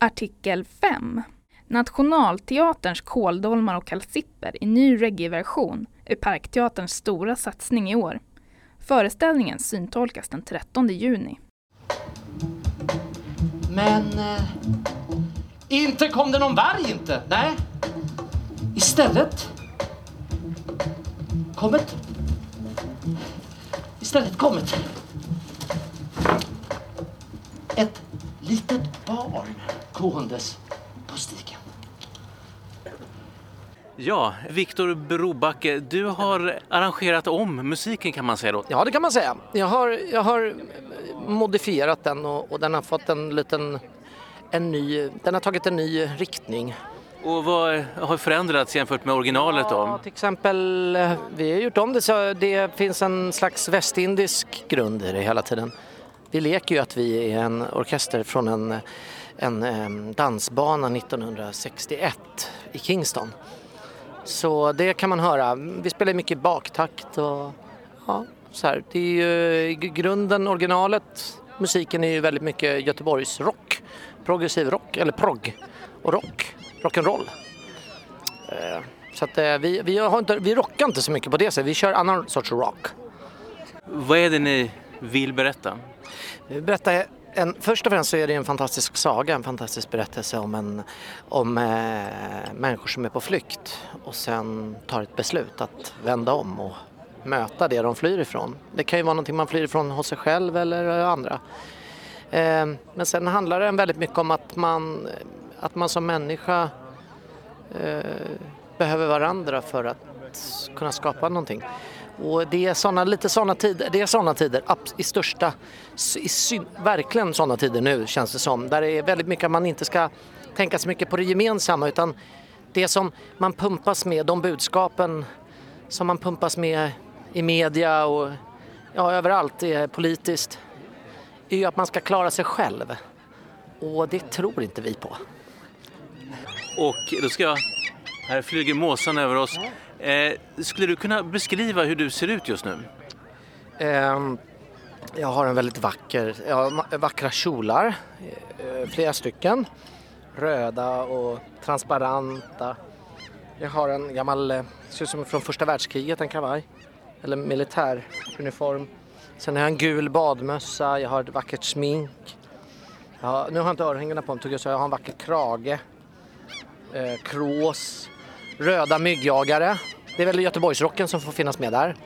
Artikel 5. Nationalteaterns kåldolmar och kalsipper i ny reggae-version är Parkteaterns stora satsning i år. Föreställningen syntolkas den 13 juni. Men inte kom det någon varg inte, nej. Istället kommit ett litet barn gåendes på stigen. Ja, Viktor Brobacke, du har arrangerat om musiken kan man säga då. Ja, det kan man säga. Jag har modifierat den och den har fått den har tagit en ny riktning. Och vad har förändrats jämfört med originalet då? Ja, till exempel, vi har gjort om det så det finns en slags västindisk grund i det hela tiden. Vi leker ju att vi är en orkester från en dansbana 1961 i Kingston. Så det kan man höra. Vi spelar mycket baktakt och ja, så här. Det är ju i grunden originalet. Musiken är ju väldigt mycket Göteborgs rock, progressiv rock eller prog och rock'n'roll. Så att vi rockar inte så mycket på det sättet. Vi kör annan sorts rock. Vad är det ni vill berätta? Vi berättar först och främst så är det en fantastisk saga, en fantastisk berättelse om människor som är på flykt och sen tar ett beslut att vända om och möta det de flyr ifrån. Det kan ju vara någonting man flyr ifrån hos sig själv eller andra. Men sen handlar det väldigt mycket om att man som människa behöver varandra för att kunna skapa någonting. Och det är såna tider verkligen såna tider nu känns det som. Där det är väldigt mycket att man inte ska tänka så mycket på det gemensamma utan det som man pumpas med, de budskapen som man pumpas med i media och ja, överallt är politiskt är ju att man ska klara sig själv. Och det tror inte vi på. Och då här flyger måsen över oss. Skulle du kunna beskriva hur du ser ut just nu? Jag har en väldigt vackra kjolar, flera stycken, röda och transparenta. Jag har en gammal, ser ut som från första världskriget, en kavaj eller militäruniform. Sen har jag en gul badmössa, jag har ett vackert smink. Nu har jag inte örhängena på mig, så jag har en vacker krage, krås, röda myggjagare. Det är väl Göteborgsrocken som får finnas med där.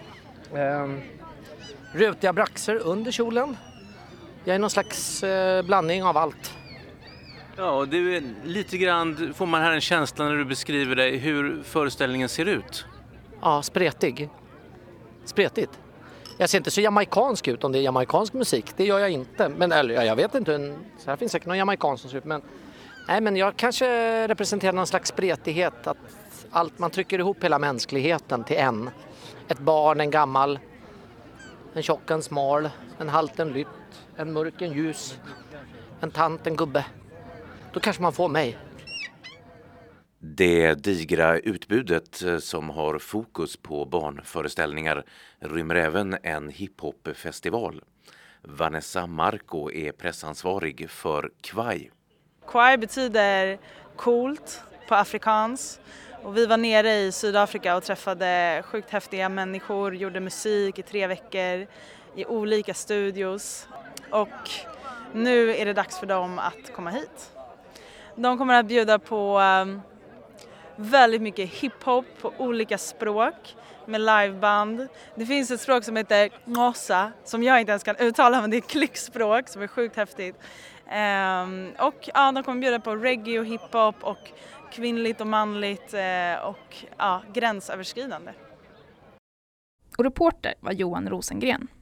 Rutiga braxer under kjolen. Jag är någon slags blandning av allt. Ja, och det är lite grann får man här en känsla när du beskriver det, hur föreställningen ser ut. Ja, spretigt. Jag ser inte så jamaikansk ut om det är jamaikansk musik. Det gör jag inte. Men eller, jag vet inte. Så här finns säkert någon jamaikansk som ser ut. Men jag kanske representerar någon slags spretighet. Att man trycker ihop hela mänskligheten till en. Ett barn, en gammal. En tjock, en smal. En halt, en lytt. En mörk, en ljus. En tant, en gubbe. Då kanske man får mig. Det digra utbudet som har fokus på barnföreställningar rymmer även en hiphopfestival. Vanessa Marco är pressansvarig för Kwai. Kwai betyder coolt på afrikans. Och vi var nere i Sydafrika och träffade sjukt häftiga människor, gjorde musik i 3 veckor i olika studios. Och nu är det dags för dem att komma hit. De kommer att bjuda på väldigt mycket hiphop på olika språk med liveband. Det finns ett språk som heter Ngosa som jag inte ens kan uttala, men det är ett klickspråk som är sjukt häftigt. Och ja, de kommer bjuda på reggae och hiphop och kvinnligt och manligt och ja, gränsöverskridande. Och reporter var Johan Rosengren.